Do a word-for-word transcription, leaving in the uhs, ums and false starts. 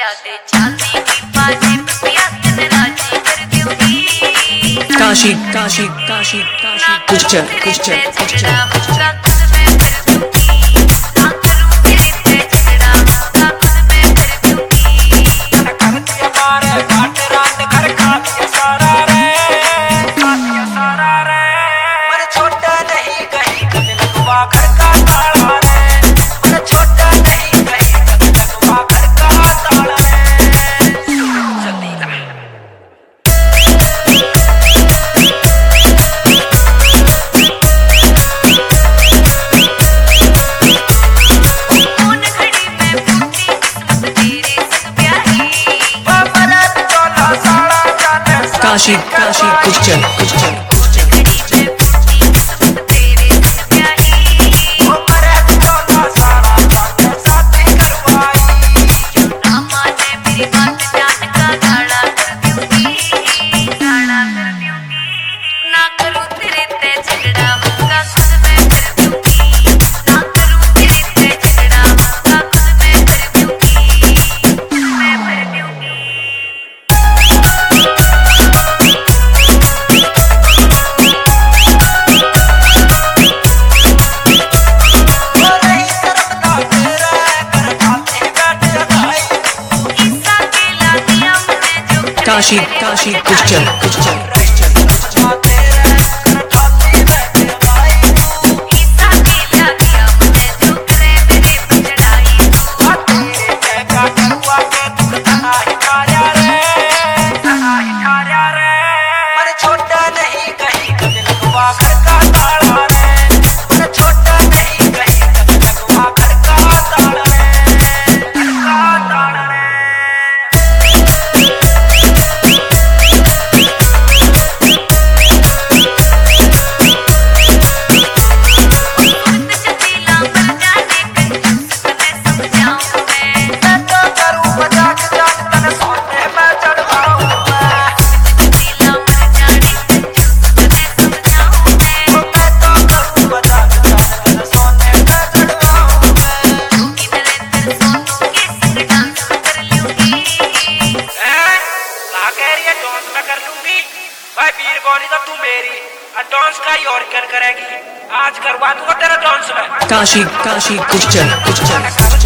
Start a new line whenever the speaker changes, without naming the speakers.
काशी काशी काशी काशी कुछ चल कुछ चल कुछ चल काशी काशी कुछ चल कुछ चल काशी काशी कुछ चल कुछ चल
तू मेरी डांस का ही और कर करेगी आज करवा दूंगा तेरा डांस में
काशी काशी कुछ चल कुछ चल